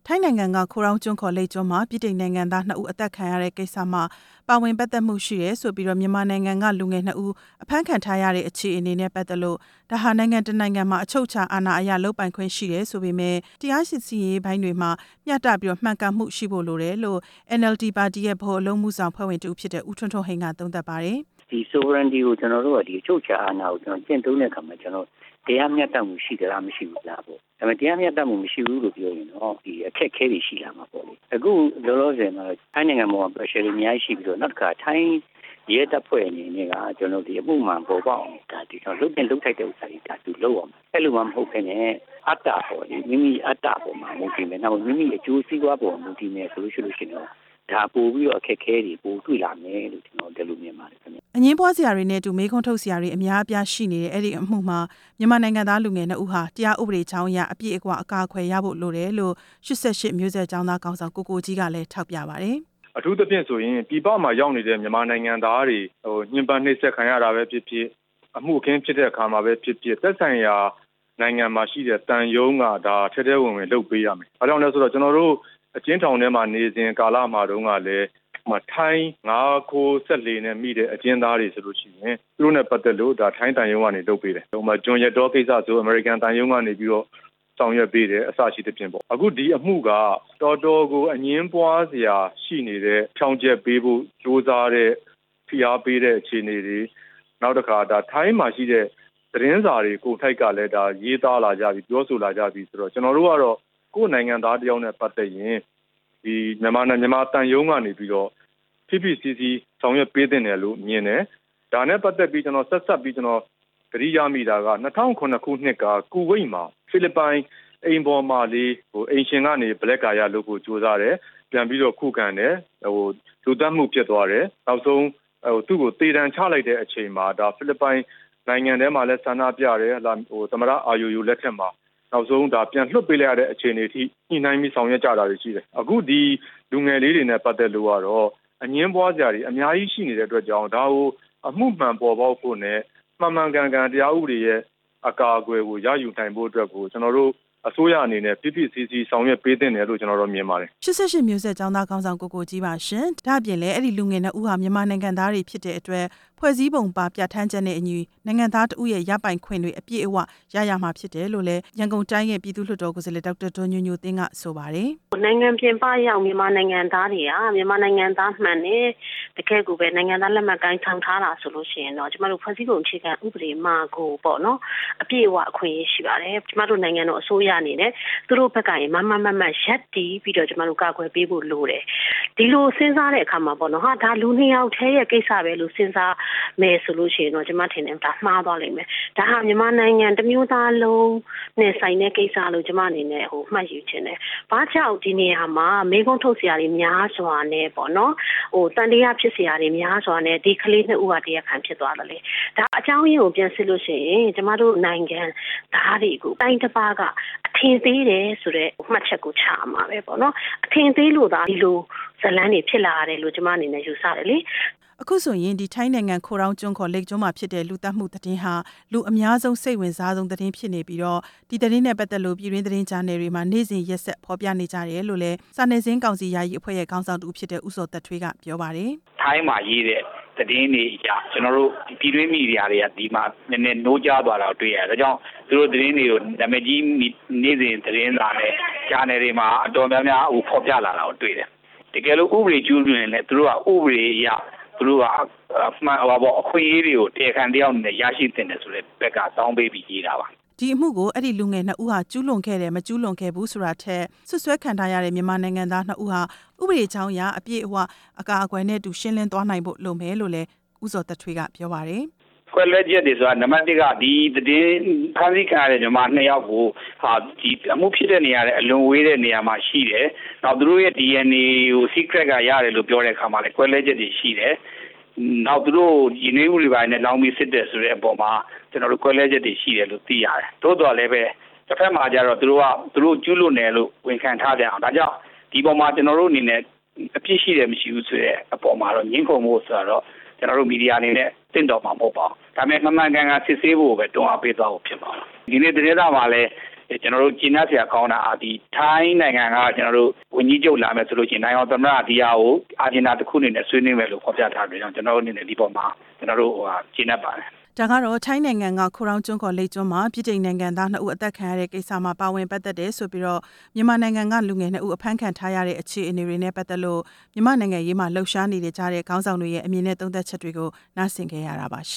ထိုင်းနိုင်ငံကခိုးရောင်းကျွန်းခေါ်လိပ်ကျွန်းမှာပြည်တိန်နိုင်ငံသား2ဦးအသက်ခံရတဲ့ကိစ္စမှာပါဝင်ပတ်သက်မှုရှိတယ်ဆိုပြီးတော့မြန်မာနိုင်ငံကလူငယ်2ဦးအဖမ်းခံထားရတဲ့အခြေအနေနဲ့ပတ်သက်လို့ဒါဟာနိုင်ငံတနိုင်ငံမှာအချုပ်အခြာအာဏာအရလုပ်ပိုင်ခွင့်ရှိတယ်ဆိုပေမဲ့တရားစီရင်ရေးဘိုင်းတွေမှာမျှတပြီးတော့မှန်ကန်မှုရှိဖို့လိုတယ်လို့ NLD ပါတီရဲ့ဗဟိုအလုပ်မှုဆောင်ဖွဲ့ဝင်တူဖြစ်တဲ့ဦးထွန်းထွန်းဟိန်းကသုံးသပ်ပါတယ်ဒီ sovereignty ကိုကျွန်တော်တို့ကဒီအချုပ်အခြာအာဏာကိုကျွန်တော်ကျင့်သုံးတဲ့အခါမှာကျွန်တော်တရားမျှတမှုရှိသလားမရှိဘူးလားပေါ့ဒါပေမဲ့တရားမျှတမှုမရှိဘူးလို့ပြောရင်တော့ဒီအခက်အခဲတွေရှိလာမှာပေါ့လေအခုလောလောဆယ်မှာထိုင်းနိုင်ငံမှာ pressure တွေအများကြီးရှိပြီးတော့နောက်တစ်ခါထိုင်းရဲတပ်ဖွဲ့အနေနဲ့ကကျွန်တော်ဒီအမှုမှန်ပေါ်ပေါက်အောင်ဒါဒီတော့လုတ်ထိုက်တဲ့ဥစ္စာတွေဒါသူလုပ်အောင်အဲ့လိုမှမဟုတ်ဘဲနဲ့အတ္တပေါ့လေမိမိအတ္တပေါ်မှာမူတည်မယ်နောက်မိမိအကျိုးစီးပွားပေါ်မူတည်မယ်ဆိုလို့ရှိရင်တော့ဒါပို့ပြီးတော့အခက်အခဲတွေပို့တွေ့လာမယ်လို့ကျွန်တော်ဒီလိုမြင်ပါတယ်ခင်ဗျအငင်းပွားစရာတွေနဲ့အတူမေးခွန်းထုတ်စရာတွေအများအပြားရှိနေတဲ့အဲ့ဒီအမှုမှာမြန်မာနိုင်ငံသားလူငယ်2ဦးဟာတရားဥပဒေချောင်းအရအပြည့်အဝအကာအကွယ်ရဖို့လိုတယ်လို့88မျိုးဆက်ကျောင်းသားကောင်ဆောင်ကိုကြီးကလည်းထောက်ပြပါတယ်အထူးသဖြင့်ဆိုရင်ပြည်ပမှာရောက်နေတဲ့မြန်မာနိုင်ငံသားတွေညှဉ်းပန်းနှိပ်စက်ခံရတာပဲဖြစ်ဖြစ်အမှုအခင်းဖြစ်တဲ့အခါမှာပဲဖြစ်ဖြစ်သက်ဆိုင်ရာနိုင်ငံမှာရှိတဲ့တန်ယုံကဒါထဲထဲဝင်ဝင်လုပ်ပေးရမယ်။အဲကြောင့်လဲဆိုတော့ကျွန်တော်တို့အကျဉ်းထောင်ထဲမှာနေစဉ်ကာလမှာတုန်းကလည်းထိုင်း9ခိုးဆက်လေနဲ့မိတဲ့အကျဉ်းသားတွေဆိုလို့ရှိရင်သူတို့နဲ့ပတ်သက်လို့ဒါထိုင်းတန်ယုံကနေလုပ်ပေးတယ်။ဟိုမှာဂျွန်ရတော်ကိစ္စဆိုအမေရိကန်တန်ယုံကနေပြီးတော့ဆောင်ရွက်ပေးတယ်အစရှိတဲ့ပြင်ပေါ့အခုဒီအမှုကတော်တော်ကိုအငင်းပွားစရာရှိနေတဲ့ဖြောင်းချက်ပေးဖို့စ조사တဲ့ဖိအားပေးတဲ့အခြေအနေတွေနောက်တစ်ခါဒါထိုင်းမှာရှိတဲ့သတင်းစာတွေကိုထိုက်ကလည်းဒါရေးသားလာကြပြီပြောဆိုလာကြပြီဆိုတော့ကျွန်တော်တို့ကတော့ကိုယ်နိုင်ငံသားတယောက်နဲ့ပတ်သက်ရင်ဒီမြန်မာတန်ယုံကနေပြီးတော့ဖိဖိစီစီဆောင်ရွက်ပေးတဲ့နယ်လို့မြင်တယ်ဒါနဲ့ပတ်သက်ပြီးကျွန်တော်ဆက်ပြီးကျွန်တော်သတိရမိတာက2009ခုနှစ်ကကူဝိတ်မှာဖိလစ်ပိုင်အိမ်ပေါ်မှာလေးအိမ်ရှင်ကနေဘလက်ကာရလုပ်ဖို့ကြိုးစားတယ်ပြန်ပြီးတော့ခုခံတယ်လူသတ်မှုဖြစ်သွားတယ်နောက်ဆုံးသူ့ကိုတေတံချလိုက်တဲ့အချိန်မှာဒါဖိလစ်ပိုင်နိုင်ငံထဲမှာလည်းဆန္ဒပြတယ်သမရအာယိုလက်ထက်မှာနောက်ဆုံးဒါပြန်လွှတ်ပေးလိုက်ရတဲ့အခြေအနေထိညှိနှိုင်းပြီးဆောင်ရွက်ကြတာတွေရှိတယ်အခုဒီလူငယ်လေးတွေနဲ့ပတ်သက်လို့ကတော့အငင်းပွားကြတွေအများကြီးရှိနေတဲ့အတွက်ကြောင့်ဒါကိုအမှုမှန်ပေါ်ပေါက်ဖို့နဲ့မှန်ကန်တရားဥပဒေရဲ့အကာအကွယ်ကိုရယူနိုင်ဖို့အတွက်ကိုကျွန်တော်တို့အစိုးရအနေနဲ့ပြည့်စည်ဆောင်ရွက်ပေးတဲ့နယ်လို့ကျွန်တော်တို့မြင်ပါတယ် 88မျိုးဆက်ကျောင်းသားခေါင်းဆောင်ကိုကြီးပါရှင်ဒါ့အပြင်လည်းအဲ့ဒီလူငယ်2ဦးဟာမြန်မာနိုင်ငံသားတွေဖြစ်တဲ့အတွက်ဖွဲ့စည်းပုံပါပြဋ္ဌာန်းချက်နဲ့အညီနိုင်ငံသားတဦးရဲ့ရပိုင်ခွင့်တွေအပြည့်အဝရမှာဖြစ်တယ်လို့လည်းရန်ကုန်တိုင်းရဲ့ပြည်သူ့လွှတ်တော်ကိုယ်စားလှယ်ဒေါက်တာဒေါ်ညိုညိုသင်းကဆိုပါတယ်နိုင်ငံပြင်ပရောက်မြန်မာနိုင်ငံသားတွေကမြန်မာနိုင်ငံသားမှန်တယ်တကယ်ကိုပဲနိုင်ငံသားလက်မှတ်ကိုင်းထောင်ထားတာဆိုလို့ရှိရင်တော့ကျမတို့ဖွဲ့စည်းပုံအခြေခံဥပဒေမှာကိုပေါ့နော်အပြည့်အဝအခွင့်အရေးရှိပါတယ်ကျမတို့နိုင်ငံတော်အစိုးရအနေနဲ့သူတို့ဘက်ကရင်မရက်တီးပြီးတော့ကျမတို့ကာကွယ်ပေးဖို့လိုတယ်ဒီလိုစဉ်းစားတဲ့အခါမှာပေါ့နော်ဒါလူ2ယောက်ထဲရဲ့ကိစ္စပဲလို့စဉ်းစားမယ်ဆိုလို့ရှိရင်တော့ကျမထင်တယ်ဒါမှားသွားလိမ့်မယ်ဒါဟာမြန်မာနိုင်ငံတစ်မျိုးသားလုံးနဲ့ဆိုင်တဲ့ကိစ္စလို့ကျမအနေနဲ့မှတ်ယူချင်တယ်ဘာကြောင့်ဒီနေရာမှာမေးခွန်းထုတ်စရာတွေများစွာနဲ့ပေါ့နော်တန်တရားဖြစ်စရာတွေများစွာနဲ့ဒီကလေး2ဦးကတရားခံဖြစ်သွားတယ်လေဒါအကြောင်းရင်းကိုပြန်စစ်လို့ရှိရင်ကျမတို့နိုင်ငံသားတွေကိုတိုင်းတစ်ပါးကအထင်သေးတယ်ဆိုတဲ့မှတ်ချက်ကိုချမှာပဲပေါ့နော်အထင်သေးလို့ဒါဒီလိုဇလန်းတွေဖြစ်လာရတယ်လို့ကျမအနေနဲ့ယူဆတယ်လေအခုဆိုရင်ဒီထိုင်းနိုင်ငံခိုရောင်းကျွန်းခေါ်လိပ်ကျွန်းမှာဖြစ်တဲ့လူသတ်မှုသတင်းဟာလူအများဆုံးစိတ်ဝင်စားဆုံးသတင်းဖြစ်နေပြီးတော့ဒီသတင်းနဲ့ပတ်သက်လို့ပြည်တွင်းသတင်းဂျာနယ်တွေမှာနေ့စဉ်ရက်ဆက်ဖော်ပြနေကြတယ်လို့လည်းစာနယ်ဇင်းကောင်စီယာယီအဖွဲ့ရဲ့ခေါင်းဆောင်တူဖြစ်တဲ့ဦးစောသက်ထွေးကပြောပါတယ်ထိုင်းမှာရေးတဲ့သတင်းတွေအရကျွန်တော်တို့ပြည်တွင်းမီဒီယာတွေကဒီမှာနည်းနည်းနိုးကြားသွားတာတွေ့ရတယ်ဒါကြောင့်သူတို့သတင်းတွေကိုနာမည်ကြီးနေ့စဉ်သတင်းစာနဲ့ဂျာနယ်တွေမှာအတော်များများဖော်ပြလာတာကိုတွေ့တယ်တကယ်လို့ဥပဒေကျူးလွန်ရင်လည်းသူတို့ကဥပဒေအရသူတို့ကအခွင့်အရေးတွေကိုတရားခံတယောက်နဲ့ရရှိတဲ့ဆိုတဲ့ဘက်ကတောင်းပေးပြီးရေးတာပါဒီအမှုကိုအဲ့ဒီလူငယ်2ဦးဟာကျူးလွန်ခဲ့တယ်မကျူးလွန်ခဲ့ဘူးဆိုတာထက်ဆွဆွဲခံထားရတဲ့မြန်မာနိုင်ငံသား2ဦးဟာဥပဒေချောင်းအရအပြည့်အဝအကာအကွယ်နဲ့တူရှင်းလင်းသွားနိုင်ဖို့လိုမယ်လို့လည်းဦးစောသက်ထွေးကပြောပါတယ်ကွယ်လွဲချက်တွေဆိုတာနံပါတ်1ကဒီသတင်းဖန်ဆီးခံရတဲ့မြန်မာ2ယောက်ကိုဒီအမှုဖြစ်တဲ့နေရာနဲ့အလွန်ဝေးတဲ့နေရာမှာရှိတယ်။နောက်သူတို့ရဲ့ DNA ကို secret ကရတယ်လို့ပြောတဲ့အခါမှာလည်းကွယ်လွဲချက်တွေရှိတယ်။နောက်သူတို့ဒီနေဦးတွေပိုင်းနဲ့လောင်းပြီးစစ်တဲ့ဆိုတဲ့အပေါ်မှာကျွန်တော်တို့ကွယ်လွဲချက်တွေရှိတယ်လို့သိရတယ်။သို့တော်လည်းပဲတစ်ဖက်မှာကျတော့သူတို့ကျူးလွန်တယ်လို့ဝန်ခံထားကြအောင်ဒါကြောင့်ဒီပေါ်မှာကျွန်တော်တို့အနေနဲ့အပြစ်ရှိတယ်မရှိဘူးဆိုတဲ့အပေါ်မှာတော့ငြင်းခုန်ဖို့ဆိုတော့ကျွန်တော်တို့မီဒီယာအနေနဲ့တင့်တော်မှာမဟုတ်ပါဘူးဒါပေမဲ့မှန်ကန်စစ်ဆေးဖို့ပဲတွန်းအားပေးသွားဖို့ဖြစ်ပါဘူးဒီနေ့သတင်းစာမှာလည်းကျွန်တော်တို့ကျင်းတ်ဆရာကောင်းတာဒီထိုင်းနိုင်ငံကကျွန်တော်တို့ဝန်ကြီးချုပ်လာမယ်ဆိုလို့ရှိရင်နိုင်ငံသမ္မတဒီဟာကိုအာဂျင်နာတစ်ခုအနေနဲ့ဆွေးနွေးမယ်လို့ဖော်ပြထားတယ်ကျွန်တော်တို့အနေနဲ့ဒီပေါ်မှာကျွန်တော်တို့ကျင်းတ်ပါတယ်ဒါကတော့ထိုင်းနိုင်ငံကခိုရောင်းကျွန်းခေါ်လိတ်ကျွန်းမှာပြည်တိန်နိုင်ငံသား2ဦးအသက်ခံရတဲ့ကိစ္စမှာပါဝင်ပတ်သက်တယ်ဆိုပြီးတော့မြန်မာနိုင်ငံကလူငယ်2ဦးအဖမ်းခံထားရတဲ့အခြေအနေတွေနဲ့ပတ်သက်လို့မြန်မာနိုင်ငံရေးမှာလှုပ်ရှားနေတဲ့ကြားတဲ့ခေါင်းဆောင်တွေရဲ့အမြင်နဲ့သုံးသပ်ချက်တွေကိုနားဆင်ခဲ့ရတာပါရှ